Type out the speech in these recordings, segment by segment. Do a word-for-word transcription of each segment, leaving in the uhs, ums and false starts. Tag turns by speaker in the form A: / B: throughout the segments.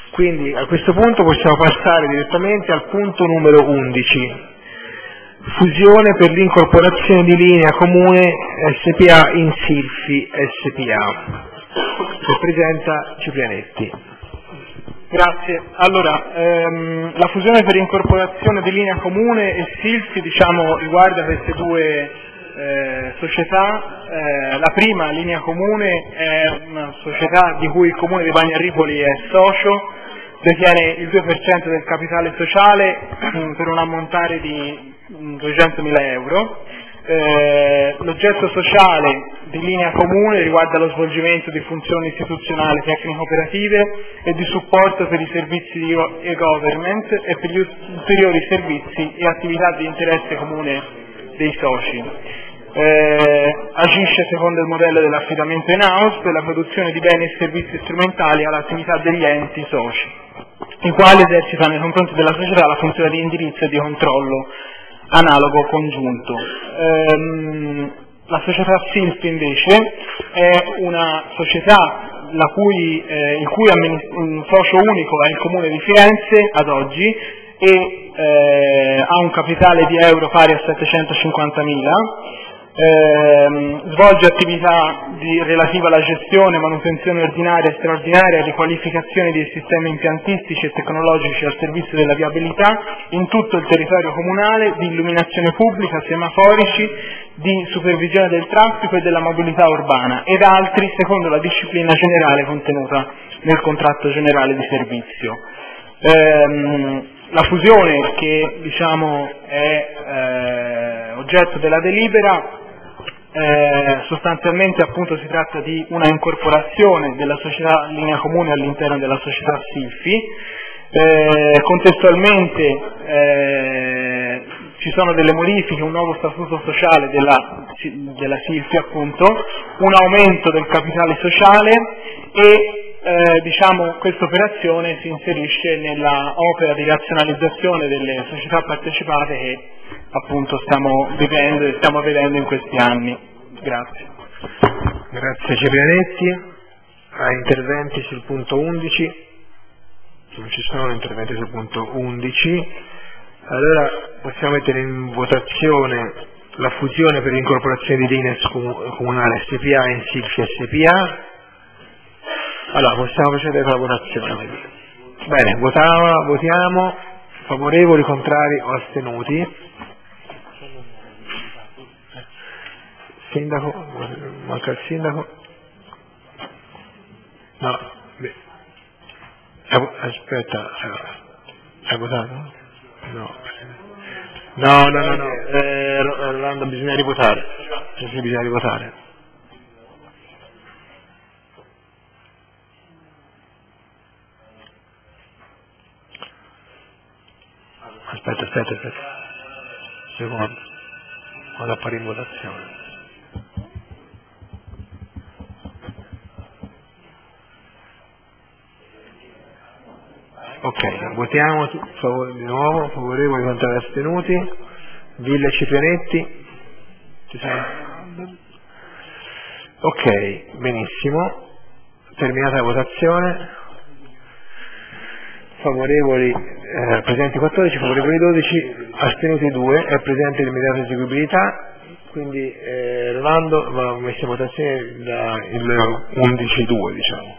A: Quindi a questo punto possiamo passare direttamente al punto numero undici, fusione per l'incorporazione di linea comune S P A in Silfi S P A, che presenta Ciprianetti.
B: Grazie. Allora, ehm, la fusione per incorporazione di linea comune e Silfi, diciamo, riguarda queste due eh, società. Eh, la prima, Linea Comune, è una società di cui il Comune di Bagnaripoli è socio, detiene il due per cento del capitale sociale mh, per un ammontare di mh, duecentomila euro. Eh, l'oggetto sociale di Linea Comune riguarda lo svolgimento di funzioni istituzionali, tecnico-operative e di supporto per i servizi di e-government e per gli ulteriori servizi e attività di interesse comune dei soci. Eh, agisce secondo il modello dell'affidamento in house per la produzione di beni e servizi strumentali all'attività degli enti soci, i quali esercitano nei confronti della società la funzione di indirizzo e di controllo analogo congiunto. Ehm, la società Silfi invece è una società la cui, eh, il cui amministr- socio unico è il Comune di Firenze ad oggi e eh, ha un capitale di euro pari a settecentocinquantamila. Eh, svolge attività di, relative alla gestione, manutenzione ordinaria e straordinaria e riqualificazione dei sistemi impiantistici e tecnologici al servizio della viabilità in tutto il territorio comunale, di illuminazione pubblica, semaforici, di supervisione del traffico e della mobilità urbana ed altri secondo la disciplina generale contenuta nel contratto generale di servizio. Eh, la fusione che diciamo è eh, oggetto della delibera Eh, sostanzialmente appunto si tratta di una incorporazione della società Linea Comune all'interno della società Silfi. Eh, contestualmente eh, ci sono delle modifiche, un nuovo statuto sociale della, della Silfi appunto, un aumento del capitale sociale e eh, diciamo questa operazione si inserisce nella opera di razionalizzazione delle società partecipate che appunto stiamo vivendo e stiamo vedendo in questi anni. Grazie.
A: Grazie Ciprianetti. A interventi sul punto undici? Non ci sono interventi sul punto undici. Allora possiamo mettere in votazione la fusione per l'incorporazione di linee comunale S P A in Silfi S P A. Allora possiamo procedere con la votazione. Bene, votava, votiamo. Favorevoli, contrari o astenuti? Sindaco, manca il sindaco. No, beh. Aspetta, hai votato? No. No, no, no, no. Eh, Rolando, bisogna rivotare. Sì, bisogna rivotare. Aspetta, aspetta, aspetta. Secondo. Vado a fare in votazione. Ok, votiamo di nuovo, favorevoli, contrari, astenuti. Villa e Ciprianetti. Ci sono? Ok, benissimo. Terminata la votazione. Favorevoli, eh, presenti quattordici, favorevoli dodici, astenuti due, è presente l'immediata eseguibilità, quindi eh, Rolando va messo in votazione da il undici due, diciamo.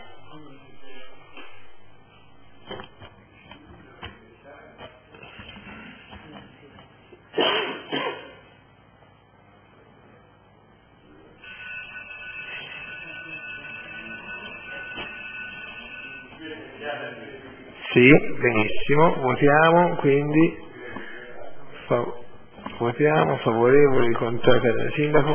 A: Sì, benissimo, votiamo, quindi fa, votiamo, favorevoli, contrari del sindaco.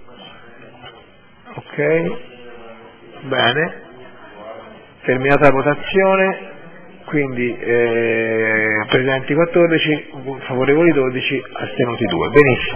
A: Ok, bene, terminata la votazione, quindi eh, presenti quattordici, favorevoli dodici, astenuti due, benissimo.